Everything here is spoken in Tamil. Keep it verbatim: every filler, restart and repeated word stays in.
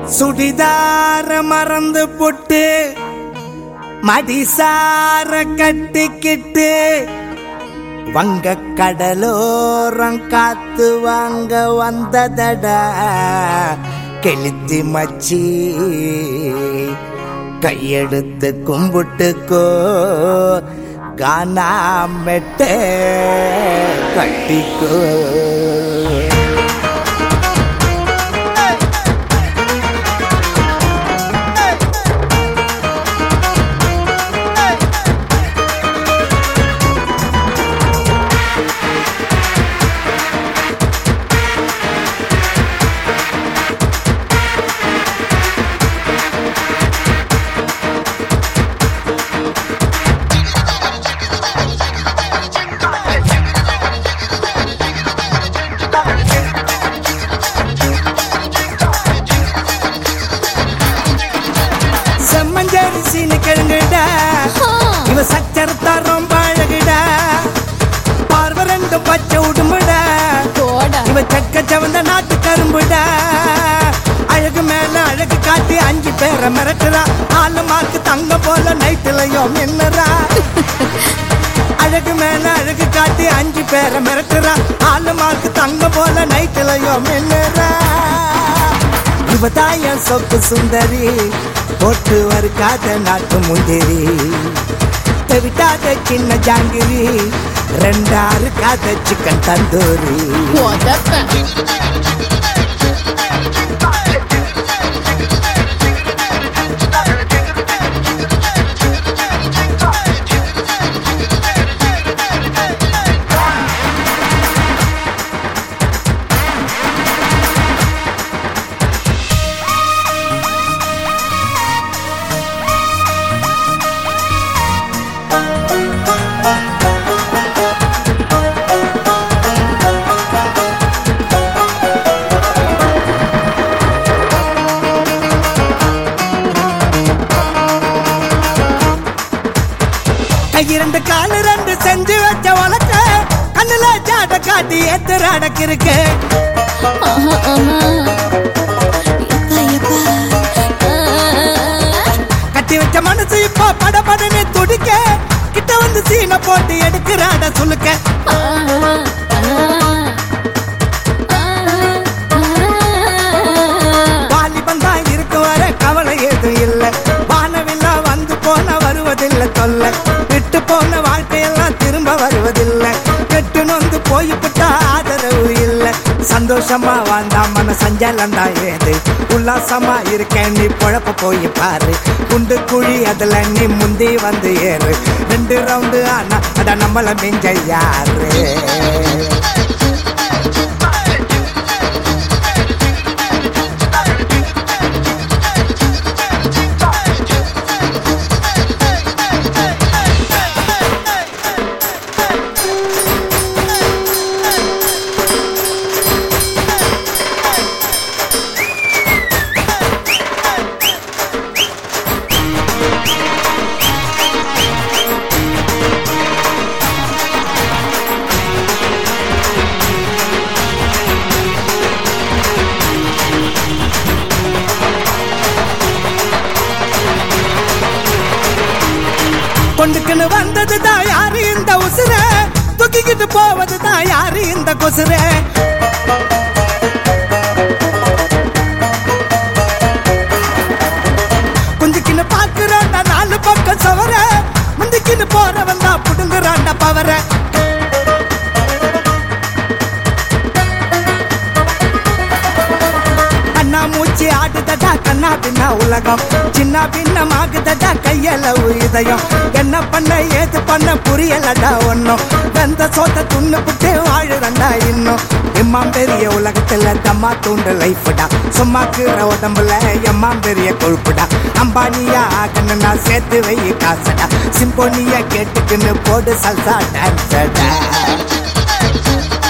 சுடிதார மறந்து போட்டு மடிசார கட்டிக்கிட்டு வங்க கடலோரம் காத்து வாங்க வந்ததடா கெளுத்தி மச்சி. கையெடுத்து கும்பிட்டுக்கோ கானா மெட்டே கட்டிக்கோ. செம்மஞ்சரிசின்னு கிழங்குடா இவ சச்சரத்தா ரொம்ப அழகுடா. பார்வை ரெண்டு பச்சை உடும்புடா இவ சக்க சவந்த நாட்டு கரும்புடா. அழகு மேல அழகு காட்டி அஞ்சு பேரை மிரட்டுறா. ஆளு மார்க்கு தங்க போல நைட்டுலயும் மின்னுறா. அழகு மேல அழகு காட்டி அஞ்சு பேரை மிரட்டுறா. ஆளு மார்க்கு தங்க போல நைட்டுலயும் மின்னுறா. இவதாய சொக்கு சுந்தரி போட்டு வருக்காத நாட்டு முந்திரி. விட்டாத சின்ன ஜாங்கிரி ரெண்டாறு காத சிக்கன் தந்தூரி. இரண்டு காலு ரெண்டு செஞ்சு வச்ச வழக்க கண்ணுல ஜாட காட்டி எத்தர அடக்கு இருக்கு. கட்டி வச்ச மனசு இப்போ பட படன்னு துடிக்க. கிட்ட வந்து சீனை போட்டு எடுக்கிறாட சொல்லுக்க. வாலிபந்தா இருக்கு வர கவலை எதுவும் இல்லை. வானவில்லா வந்து போன வருவதில்லை தொல்லை. விட்டு போன வாழ்க்கையெல்லாம் திரும்ப வருவதில்லை. கெட்டு நொந்து போய்விட்டா ஆதரவு இல்லை. சந்தோஷமா வாழ்ந்தா மன சஞ்சலந்தா ஏது. உல்லாசமா இருக்க நீ பொழப்ப போய் பாரு. குண்டு குழி அதுல நீ முந்தி வந்து ஏறு. ரெண்டு ரவுண்டு ஆனா அட நம்மள மிஞ்ச யாரு. கொண்டுக்குன்னு வந்தது தான் யாரு இந்த உசுர. தூக்கிக்கிட்டு போவது தான் யாரு இந்த கொசுர. குஞ்சுக்கின்னு பாக்குறாண்டா நாலு பக்கம் சவர. முந்திக்கின்னு போறவன் தான் புடுங்குறாண்டா பவர. அண்ணா மூச்சு ஆடுதடா கண்ணா பின்னா உலகம். சின்ன பின்னமாகுதடா கையளவு இதயம். என்ன பண்ண ஏது பண்ண புரியலடா ஒன்னும். வெந்த சோத்த துண்ணு புட்டு வாழுறண்டா இன்னும். எம்மாம் பெரிய உலகத்துல தம்மா தூண்டு லைஃப்டா. சும்மாக்குற உடம்புல எம்மாம் பெரிய கொழுப்புடா. அம்பானியா ஆகணும்னா சேர்த்து வை காசடா. சிம்போனியா கேட்டுக்குன்னு போடு சல்சா டான்ஸடா.